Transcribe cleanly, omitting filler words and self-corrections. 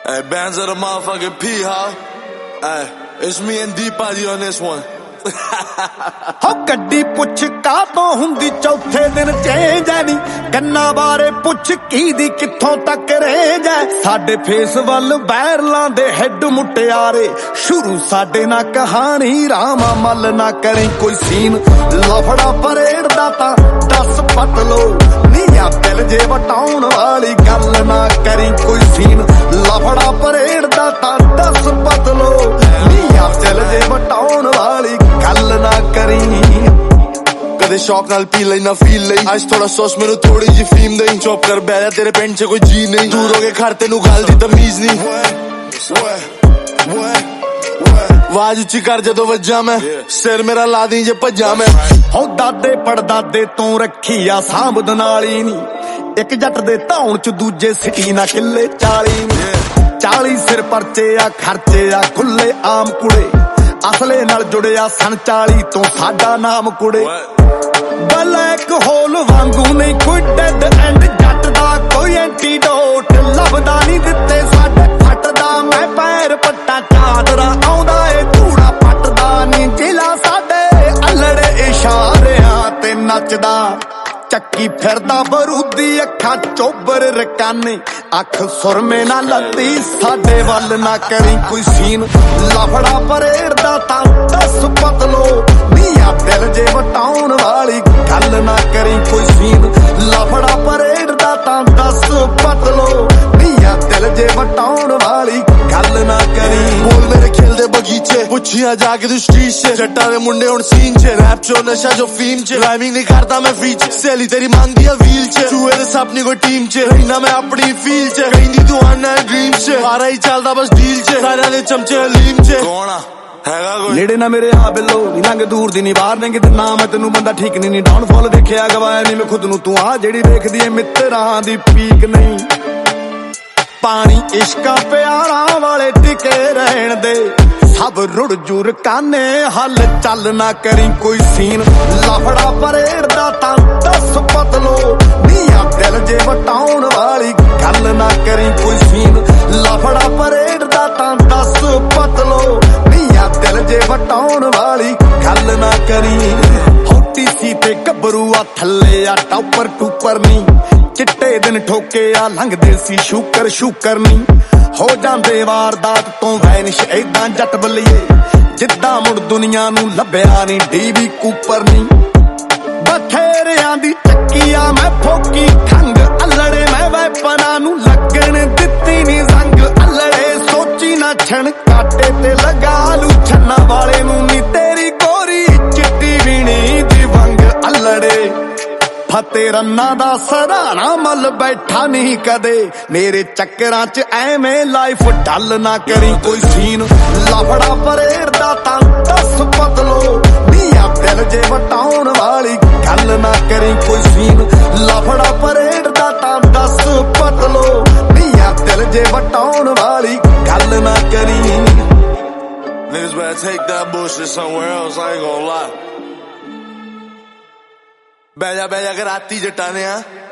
Hey, bands of the motherfucking P, huh? Hey, it's me and Deepaji on this one. ਹੋ ਗੱਡੀ ਪੁੱਛ ਕਾਹਤੋਂ ਹੁੰਦੀ ਚੌਥੇ ਦਿਨ ਚੇਂਜ ਐ ਨੀ ਕੰਨਾਂ ਬਾਰੇ ਪੁੱਛ ਕੀ ਦੀ ਕਿੱਥੋਂ ਤੱਕ ਰੇਂਜ ਐ ਸਾਡੇ ਫੇਸ ਵੱਲ ਵਾਇਰਲਾਂ ਦੇ ਹੈਡ ਮੁਟਿਆਰੇ ਸ਼ੁਰੂ ਸਾਡੇ ਨਾਲ ਕਹਾਣੀ ਰਾਮਾ ਮੱਲ ਨਾ ਕਰੀ ਕੋਈ ਸੀਨ ਲਫੜਾ ਪਰੇਡ ਦਾ ਤਾਂ ਦੱਸ ਪੱਟ ਲੋ ਨੀਆਂ ਦਿਲ ਜੇ ਵਟਾਉਣ ਵਾਲੀ ਗੱਲ ਨਾ ਕਰੀ ਕੋਈ ਸੀਨ ਲਫੜਾ ਪਰੇਡ ਦਾ ਤਾਂ ਦੱਸ ਪੱਟ ਲੋ ਨੀਆਂ ਦਿਲ ਜੇ ਵਟਾਉਣ ਵਾਲੀ ਗੱਲ ਨਾ ਕਰੀ ਕਦੇ ਸ਼ੌਕ ਨਾਲ ਪੀ ਲਈ ਨਾ ਫੀਲ ਲਈ ਅੱਜ ਥੋੜਾ ਸੋਚ ਮੈਨੂੰ ਥੋੜੀ ਜੀ ਫੀਮ ਦੇਈ ਚੁੱਪ ਕਰ ਬਹਿ ਜਾ ਤੇਰੇ ਪਿੰਡ 'ਚ ਕੋਈ ਜੀ ਨਹੀਂ ਦੂਰ ਹੋ ਕੇ ਘਰ ਤੈਨੂੰ ਗੱਲ ਦੀ ਤਮੀਜ਼ ਨਹੀਂ ਆਵਾਜ਼ ਉੱਚੀ ਕਰ ਜਦੋਂ ਵੱਜਾਂ ਮੈਂ ਸਿਰ ਮੇਰਾ ਲਾ ਦੀ ਜੇ ਭੱਜਾਂ ਮੈਂ ਹੋ ਦਾਦੇ ਪੜਦਾਦੇ ਤੋਂ ਰੱਖੀ ਆ ਸਾਂਭਦ ਨਾਲੀ ਨੀ ਇੱਕ ਜੱਟ ਦੇ ਧੌਣ 'ਚ ਦੂਜੇ ਸਿਟੀ ਨਾ ਕਿੱਲੇ 40 40 ਸਿਰ ਪਰਚੇ ਆ ਖਰਚੇ ਆ ਖੁੱਲੇ ਆਮ ਕੁੜੇ ਅਸਲੇ ਨਾਲ ਜੁੜਿਆ ਸਨ 40 ਤੋਂ ਸਾਡਾ ਨਾਮ ਕੁੜੇ ਬਲੈਕ ਹੋਲ ਵਾਂਗੂ ਨਹੀਂ ਕੋਈ ਡੈਡ ਐਂਡ ਜੱਟ ਦਾ ਕੋਈ ਐਂਟੀਡੋਟ ਲੱਭਦਾ ਨਹੀਂ ਦਿੱਤੇ ਸਾਡੇ ਫੱਟਦਾ ਮੈਂ ਪੈਰ ਪੱਟਾ ਚਾਦਰਾ ਆਉਂਦਾ ਏ ਧੂੜਾ ਪੱਟਦਾ ਨਹੀਂ ਜ਼ਿਲ੍ਹਾ ਸਾਡੇ ਅਲੜੇ ਇਸ਼ਾਰਿਆਂ ਤੇ ਨੱਚਦਾ ਚੱਕੀ ਫਿਰਦਾ ਬਰੂਦੀ ਅੱਖਾਂ ਚੋਬਰ ਰਕਾਨੇ ਅੱਖ ਸੁਰਮੇ ਨਾ ਲੱਤੀ ਸਾਡੇ ਵੱਲ ਨਾ ਕਰੀ ਕੋਈ ਸੀਨ ਲਫੜਾ ਪਰੇਡ ਦਾ ਤਾਂ ਦੱਸ ਪਤਲੋ ਨੀਆਂ ਦਿਲ ਜੇ ਵਟਾਉਣ ਵਾਲੀ ਗੱਲ ਨਾ ਕਰੀ ਕੋਈ ਸੀਨ ਲਫੜਾ ਪਰੇਡ ਦਾ ਤਾਂ ਦੱਸ ਪਤਲੋ ਨੀਆਂ ਦਿਲ ਜੇ ਵਟਾਉਣ ਵਾਲੀ ਗੱਲ ਨਾ ਕਰੀ ਬੋਲ ਮੇਰੇ ਖੇਲਦੇ ਬਗੀਚੇ ਪੁੱਛਿਆ ਜਾ ਕੇ ਤੂੰ ਸਟਰੀਟ 'ਚ ਜੱਟਾਂ ਦੇ ਮੁੰਡੇ ਹੁਣ ਸੀਨ 'ਚ ਰੈਪ 'ਚ ਨਸ਼ਾ ਜੋ ਫੀਮ 'ਚ ਡਰਾਈਵਿੰਗ ਨਹੀਂ ਕਰਦਾ ਮੈਂ ਫ੍ਰੀ 'ਚ ਸਹੇਲੀ ਤੇਰੀ ਮੰਗਦੀ ਆ ਵੀਲ 'ਚ ਚੂਹੇ ਦੇ ਸੱਪ ਨਹੀਂ ਕੋਈ ਟੀਮ 'ਚ ਰਹਿਣਾ ਮੈਂ ਆਪਣੀ ਫੀਲ 'ਚ ਕਹਿੰਦੀ ਤੂੰ ਆਣਾ ਡ੍ਰੀਮ 'ਚ ਸਾਰਾ ਹੀ ਚੱਲਦਾ ਬਸ ਡੀਲ 'ਚ ਸਾਰਿਆਂ ਦੇ ਚਮਚੇ ਹਲੀਮ 'ਚ ਕੌਣ ਆ ਹੈਗਾ ਕੋਈ ਨੇੜੇ ਨਾ ਮੇਰੇ ਆ ਬਿੱਲੋ ਨੀ ਲੰਘ ਦੂਰ ਦੀ ਨੀ ਬਾਹਰ ਨੇ ਕਿਤੇ ਨਾ ਮੈਂ ਤੈਨੂੰ ਬੰਦਾ ਠੀਕ ਨਹੀਂ ਡਾਊਨਫਾਲ ਦੇਖਿਆ ਗਵਾਇਆ ਨਹੀਂ ਮੈਂ ਖੁਦ ਨੂੰ ਤੂੰ ਆ ਜਿਹੜੀ ਦੇਖਦੀ ਏ ਮਿੱਤਰਾਂ ਦੀ ਪੀਕ ਨਹੀਂ ਪਾਣੀ ਇਸ਼ਕਾਂ ਪਿਆਰਾਂ ਵਾਲੇ ਟਿਕੇ ਰਹਿਣ ਦੇ ਸਭ ਰੁੜ ਜੁਰ ਕਾਨੇ ਹੱਲ ਚੱਲ ਨਾ ਕਰੀ ਕੋਈ ਸੀਨ ਲਫੜਾ ਪਰੇਡ ਦਾ ਤਾਂ ਦੱਸ ਪਤਲੋ ਨੀਆਂ ਦਿਲ ਜੇ ਵਟਾਉਣ ਵਾਲੀ ਗੱਲ ਨਾ ਕਰੀ ਕੋਈ ਸੀਨ ਲਫੜਾ ਪਰੇਡ ਦਾ ਤਾਂ ਦੱਸ ਪਤਲੋ ਨੀਆਂ ਦਿਲ ਜੇ ਵਟਾਉਣ ਵਾਲੀ ਗੱਲ ਨਾ ਕਰੀ ਹੋਟੀ ਸੀ ਤੇ ਗੱਭਰੂ ਆ ਥੱਲੇ ਆ ਟੌਪਰ ਟੂਪਰ ਨੀ ਚਿੱਟੇ ਦਿਨ ਠੋਕੇ ਆ ਲੰਘਦੇ ਸੀ ਸ਼ੂਕਰ ਨੀ ਹੋ ਜਾਂਦੇ ਵਾਰਦਾਤ ਤੋਂ ਵੈਨਿਸ਼ ਏਦਾਂ ਜੱਟ ਬੱਲੀਏ ਜਿੱਦਾਂ ਮੁੜ ਦੁਨੀਆ ਨੂੰ ਲੱਭਿਆ ਨੀ ਡੀਵੀ ਕੂਪਰ ਨੀ ਬਥੇਰਿਆਂ ਦੀ ਚੱਕੀਆ ਮੈਂ ਫੋਕੀ ਖੰਗ ਅਲੜੇ ਮੈਂ ਵੈਪਨਾਂ ਨੂੰ ਲੱਗਣ ਦਿੱਤੀ ਨੀ ਜ਼ੰਗ ਅਲੜੇ ਸੋਚੀ ਨਾ ਛਣ ਕਾਟੇ ਤੇ ਲਗਾ ਲੂ ਛੰਨਾ ਵਾਲੇ ਨੂੰ ਨੀ ਤੇਰੀ ਗੋਰੀ ਚਿੱਟੀ ਵੀਣੀ ਦੀ ਵੰਗ ਅਲੜੇ ਫਤੇ ਰੰਨਾਂ ਦਾ ਸਰਾਣਾ ਮੱਲ ਬੈਠਾ ਨਹੀਂ ਕਦੇ ਮੇਰੇ ਚੱਕਰਾਂ 'ਚ ਐਵੇਂ ਲਾਈਫ ਢੱਲ ਨਾ ਕਰੀ ਕੋਈ ਸੀਨ ਲਫੜਾ ਪਰੇਡ ਦਾ ਤਾਂ ਦੱਸ ਪਤਲੋ ਨੀਆਂ ਦਿਲ ਜੇ ਵਟਾਉਣ ਵਾਲੀ ਗੱਲ ਨਾ ਕਰੀ ਕੋਈ ਸੀਨ ਲਫੜਾ ਪਰੇਡ ਦਾ ਤਾਂ ਦੱਸ ਪਤਲੋ ਨੀਆਂ ਦਿਲ ਜੇ ਵਟਾਉਣ ਵਾਲੀ ਗੱਲ ਨਾ ਕਰੀ Niggas better take that bullshit somewhere else, I ain't gonna lie. ਬਹਿ ਜਾ ਕਰਾਤੀ ਜੱਟਾਂ ਨੇ ਆ